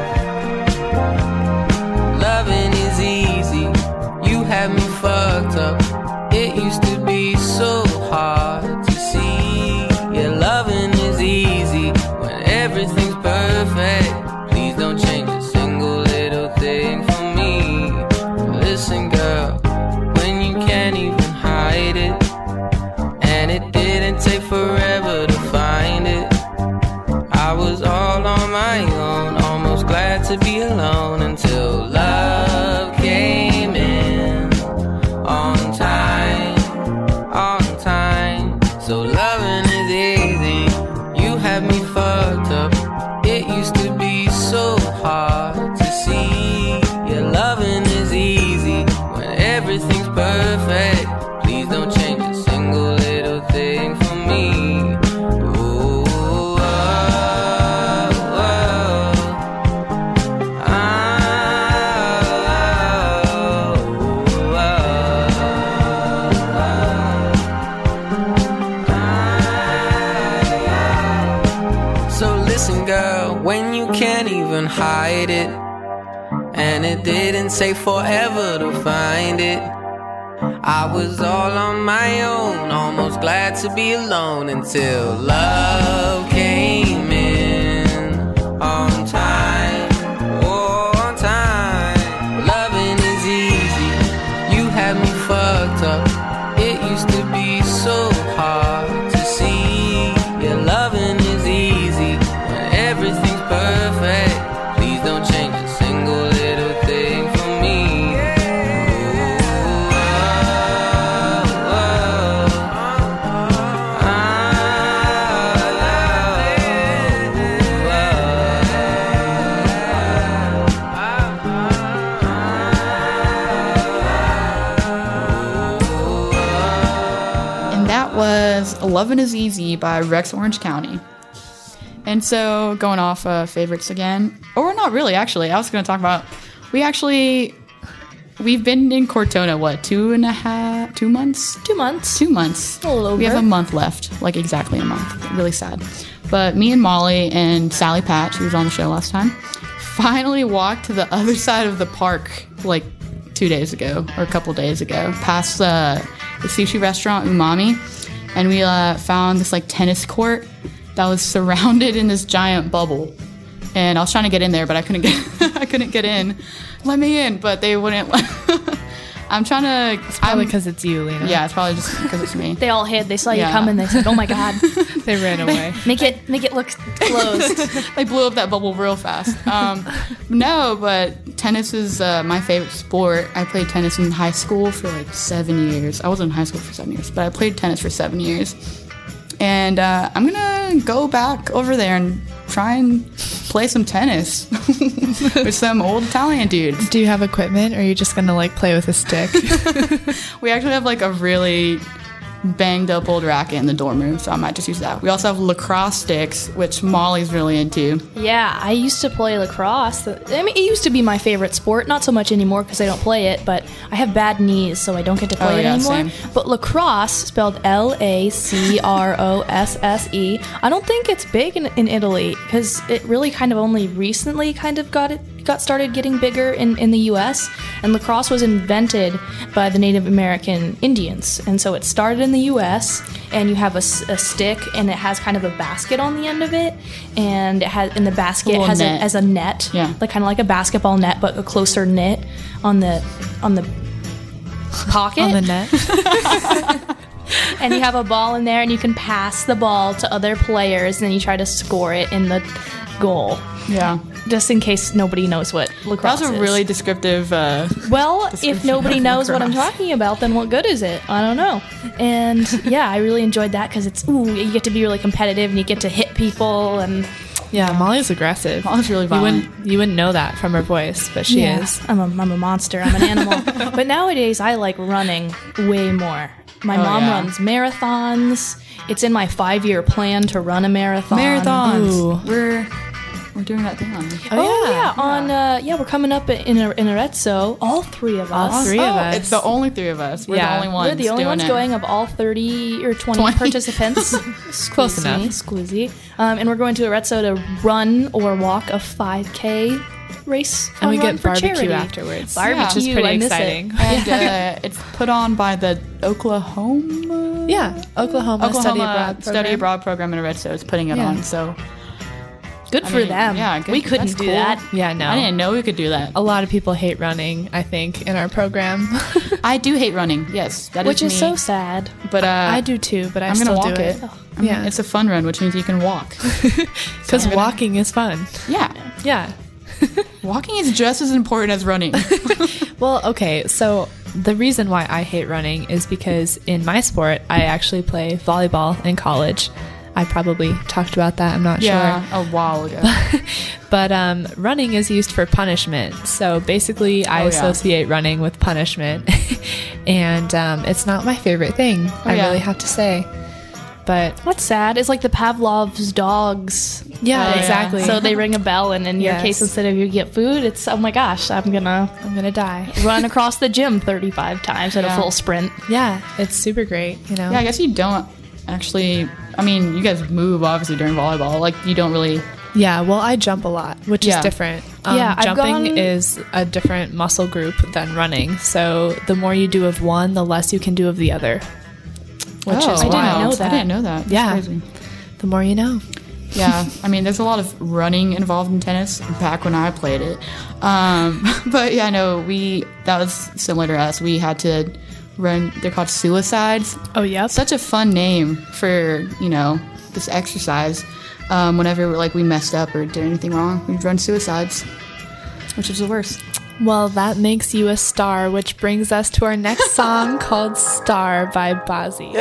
Loving is easy. You have me fucked up. It used to be so hard to see. Yeah, loving is easy when everything's perfect. Please don't change a single little thing for me. Listen, girl, when you can't even hide it, and it didn't take forever to find it. I was all on my own, almost glad to be alone until love came in on time, on time. So loving is easy. You have me fucked up. It used to be so hard to see. Yeah, loving is easy when everything's perfect. Please don't change a single little thing for me. Ooh, oh, oh, So listen, girl, when you can't even hide it, and it didn't take forever to find it. I was all on my own, almost glad to be alone until love came in on time, oh, on time. Loving is easy. You had me fucked up. It used to be so hard to see. Yeah, loving is easy when everything's perfect. Please don't change a single little thing for me. And that was Lovin' is Easy by Rex Orange County. And so, going off favorites again, or not really, actually, I was going to talk about, we've been in Cortona, what, 2 months? 2 months. 2 months. A little We have over. a month left, like exactly a month. Really sad. But me and Molly and Sally Patch, who was on the show last time, finally walked to the other side of the park, like 2 days ago, or a couple days ago, past the sushi restaurant Umami, and we found this like tennis court that was surrounded in this giant bubble. And I was trying to get in there, but I couldn't get in. Let me in, but they wouldn't. I'm trying to. Probably because it's you, Lena. Yeah, it's probably just because it's me. They all hid. They saw you Yeah. coming. They said, "Oh my god, They ran away. make it look closed." They blew up that bubble real fast. No, but tennis is my favorite sport. I played tennis in high school for like 7 years. I wasn't in high school for 7 years, but I played tennis for 7 years. And I'm gonna go back over there and try and play some tennis with some old Italian dudes. Do you have equipment, or are you just gonna like play with a stick? We actually have like a really banged up old racket in the dorm room, so I might just use that. We also have lacrosse sticks, which Molly's really into. Yeah, I used to play lacrosse. I mean, it used to be my favorite sport. Not so much anymore because I don't play it, but I have bad knees, so I don't get to play Oh, it yeah, anymore. same. But lacrosse, spelled Lacrosse, I don't think it's big in Italy because it really kind of only recently kind of got got started getting bigger in the U.S., and lacrosse was invented by the Native American Indians. And so it started in the U.S., and you have a stick, and it has kind of a basket on the end of it, and it has in the basket has net. as a net, like kind of like a basketball net, but a closer knit on the pocket On the net. and you have a ball in there, and you can pass the ball to other players, and then you try to score it in the goal. Yeah. Just in case nobody knows what lacrosse That was a is. really descriptive. Well, if nobody knows what I'm talking about, then what good is it? I don't know. And yeah, I really enjoyed that because you get to be really competitive, and you get to hit people, and Yeah, Molly's aggressive. Molly's really violent. You wouldn't know that from her voice, but she is. I'm a monster. I'm an animal. But nowadays, I like running way more. My mom runs marathons. It's in my 5-year plan to run a marathon. Marathons. Ooh. We're doing that thing on. We're coming up in Arezzo. All three of us. All three of us. It's the only 3 of us. We're the only ones. We're the only doing ones it. going of all 30 or 20 participants. Close enough. Squeezy. And we're going to Arezzo to run or walk a 5K race. And we run get for barbecue charity. afterwards. Barbecue, Which is pretty I miss it. exciting. And it's put on by the Oklahoma Oklahoma Study Abroad program in Arezzo. It's putting it on. So Good for them. Yeah, good. We couldn't That's do cool. that. Yeah, no. I didn't know we could do that. A lot of people hate running, I think, in our program. I do hate running. Yes, Which is me. so sad. But I do too, but I'm still gonna walk do it. Yeah. It's a fun run, which means you can walk. Because walking is fun. Yeah, Yeah. walking is just as important as running. Well, okay, so the reason why I hate running is because in my sport, I actually play volleyball in college. I probably talked about that, I'm not sure. a while ago. But running is used for punishment. So basically, I associate running with punishment. And it's not my favorite thing, I really have to say. But What's sad is like the Pavlov's dogs. yeah, exactly. So they ring a bell, and in your Yes. case, instead of you get food, it's, oh my gosh, I'm going to I'm going to die. run across the gym 35 times at a full sprint. Yeah, it's super great, you know? Yeah, I guess you don't actually. I mean, you guys move obviously during volleyball. Like you don't really. Yeah, well, I jump a lot, which is different. Yeah, I've jumping gone- is a different muscle group than running. So the more you do of one, the less you can do of the other. Which is I didn't wild. know that. I didn't know that. That's Yeah. crazy. The more you know. Yeah, I mean, there's a lot of running involved in tennis back when I played it. But yeah, no, that was similar to us. We had to run. They're called suicides. Oh, yeah. Such a fun name for this exercise. Whenever we messed up or did anything wrong, we'd run suicides, which is the worst. Well, that makes you a star, which brings us to our next song called Star by Bazzi.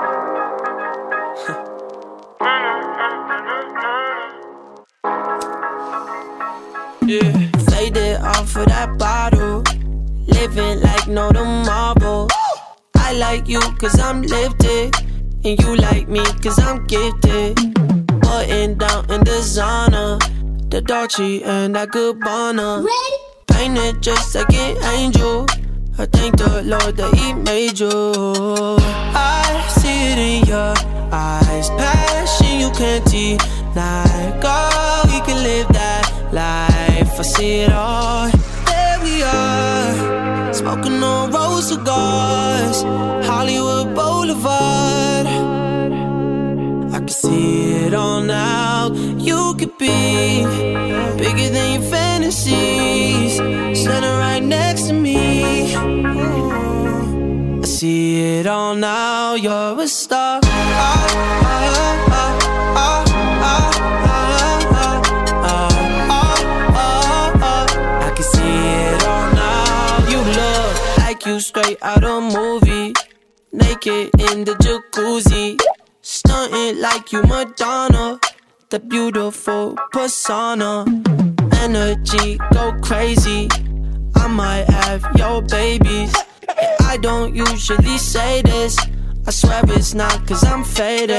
Faded off of that bottle, living like no tomorrow. I like you cause I'm lifted, and you like me cause I'm gifted. Button down in designer, the Dolce and that Gabbana. Painted just like an angel, I thank the Lord that he made you. I see it in your eyes, passion you can't deny. Girl, we can live that life, I see it all. There we are, smoking on rose cigars, Hollywood Boulevard. I can see it all now. You could be bigger than your fantasies, standing right next to me. I see it all now. You're a star. I can see it all now. You look like you straight out of a movie, naked in the jacuzzi, stunting like you Madonna, the beautiful persona. Energy go crazy, I might have your babies. And I don't usually say this, I swear it's not cause I'm faded.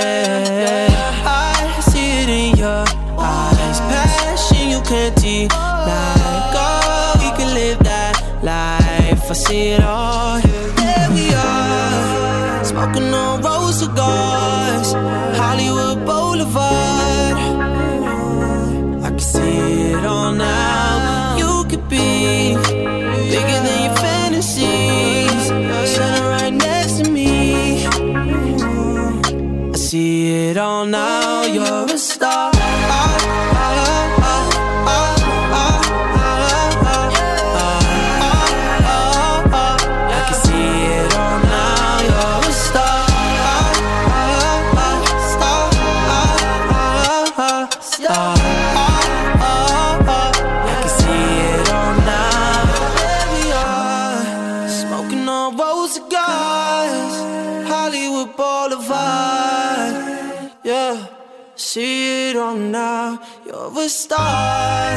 I see it in your eyes, passion you can't deny. Girl, we can live that life, I see it all. There we are, smoking on rose cigars, Hollywood Boulevard. I can see it all now. You be bigger than your fantasies. Shining right next to me. I see it all now. You're a star. See it all now, you're a star.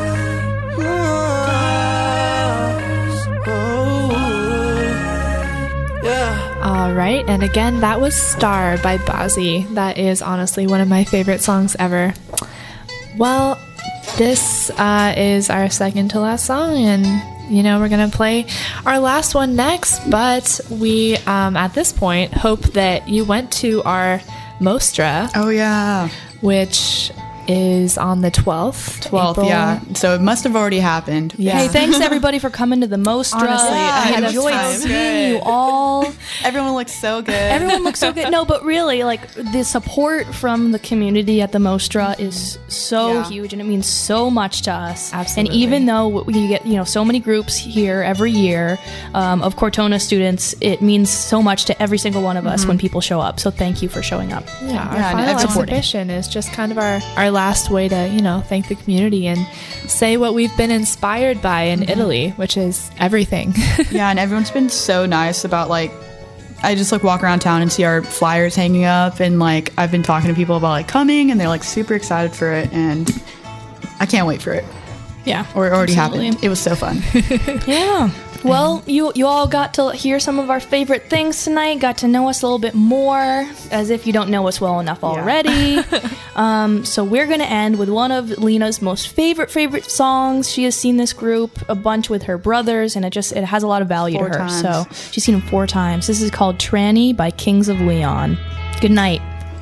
All right, and again, that was Star by Bazzi. That is honestly one of my favorite songs ever. Well, this is our second to last song, and we're going to play our last one next, but we, at this point, hope that you went to our Mostra. Oh, yeah. Which is on the 12th. April. Yeah. So it must have already happened. Yeah. Hey, thanks everybody for coming to the Mostra. Honestly, I enjoyed seeing you all. Everyone looks so good. Everyone looks so good. No, but really, like, the support from the community at the Mostra is so huge, and it means so much to us. Absolutely. And even though we get, so many groups here every year of Cortona students, it means so much to every single one of us when people show up. So thank you for showing up. Yeah, our final exhibition is just kind of our last way to, thank the community and say what we've been inspired by in Italy, which is everything. Yeah, and everyone's been so nice about, I just walk around town and see our flyers hanging up, and I've been talking to people about coming, and they're super excited for it, and I can't wait for it. Yeah. Or it already happened. It was so fun. Yeah. Well, you all got to hear some of our favorite things tonight, got to know us a little bit more, as if you don't know us well enough already. So we're going to end with one of Lena's most favorite songs. She has seen this group a bunch with her brothers, and it has a lot of value to her. Times. So she's seen them 4 times. This is called Tranny by Kings of Leon. Good night.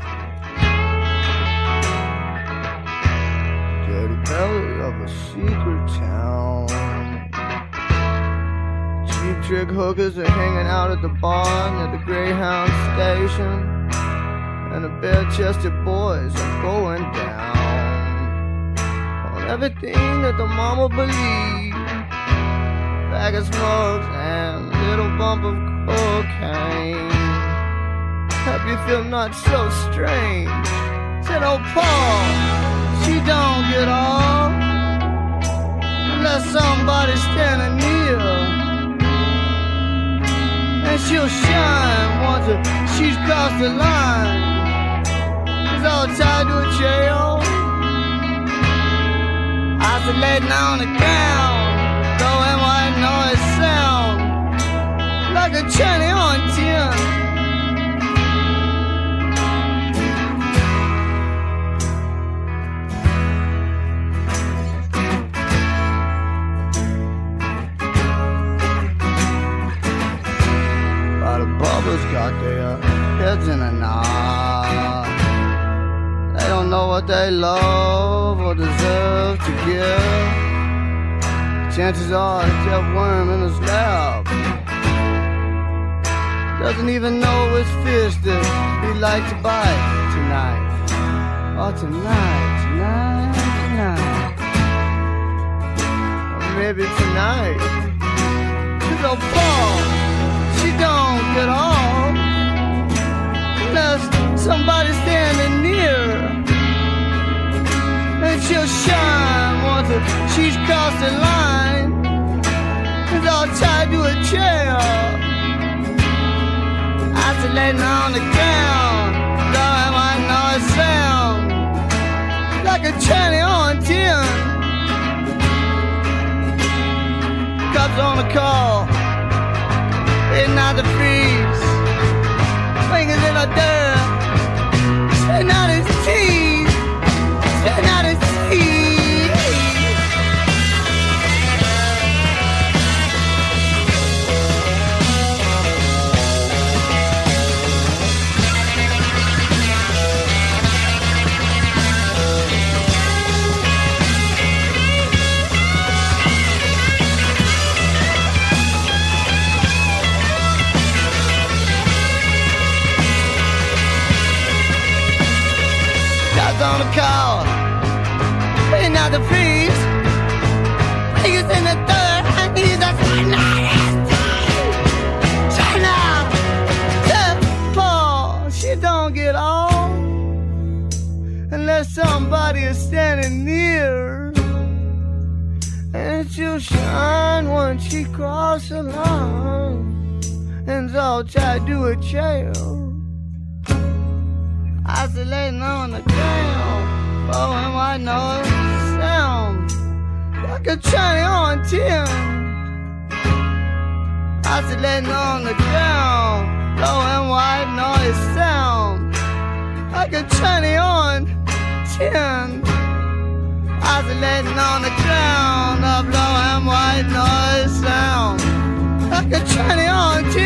Dirty belly of a secret town. Cheap trick hookers are hanging out at the bar near the Greyhound station, and the bare-chested boys are going down on everything that the mama believed. Bag of smokes and little bump of cocaine. Help you feel not so strange. Said old Paul, she don't get off unless somebody's standing near. And she'll shine once she's crossed the line. She's all tied to a chair, isolating on the ground, throwing white noise sound like a tranny on tin. Bubba's got their heads in a knot. They don't know what they love or deserve to give. Chances are it's that worm in his lap doesn't even know which fish that he'd like to bite tonight. Oh, tonight. Or maybe tonight. 'Cause old Paul, she don't get off unless somebody's standing near. And she'll shine once she's crossed the line. It's all tied to a chair, isolating on the ground, blowing my noise sound like a tranny on tin. Cops on the call, it's not the freeze. Fingers in the dirt, spitting out his teeth, spitting out his teeth. gonna call. Paying out the fees. Vegas in the third, and he's a China. Temple, she don't get off unless somebody is standing near. And she'll shine once she crosses the line, and all try to do a chair. Isolating on the ground, blowing white noise sound like a Chinese on 10. Isolating on the ground, blowing white noise sound like a Chinese on 10. Isolating on the ground, blowing white noise sound like a Chinese on 10.